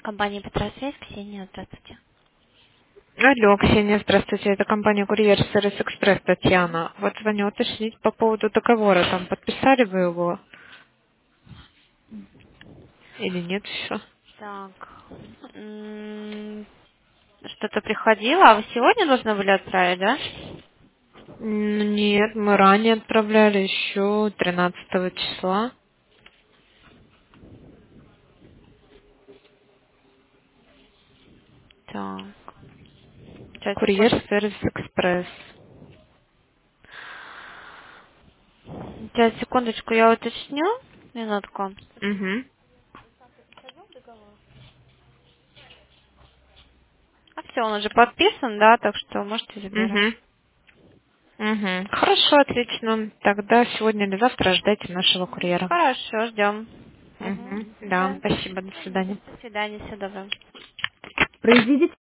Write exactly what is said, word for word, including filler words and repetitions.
Компания Петросвязь, Ксения, здравствуйте. Алло, Ксения, здравствуйте. Это компания «Курьер Сервис Экспресс», Татьяна. Вот звоню уточнить по поводу договора. Там подписали вы его или нет еще? Так, м, что-то приходило, а вы сегодня должны были отправить, да? М, Нет, мы ранее отправляли еще тринадцатого числа. Так, сейчас, «Курьер секунду. Сервис Экспресс». Сейчас, секундочку, я уточню. Минутку. Угу. А все, он уже подписан, да, так что можете забирать. Угу. Угу. Хорошо, отлично. Тогда сегодня или завтра ждайте нашего курьера. Хорошо, ждем. Угу. Угу. Да, Да. спасибо, до свидания. До свидания, всего доброго. Произведите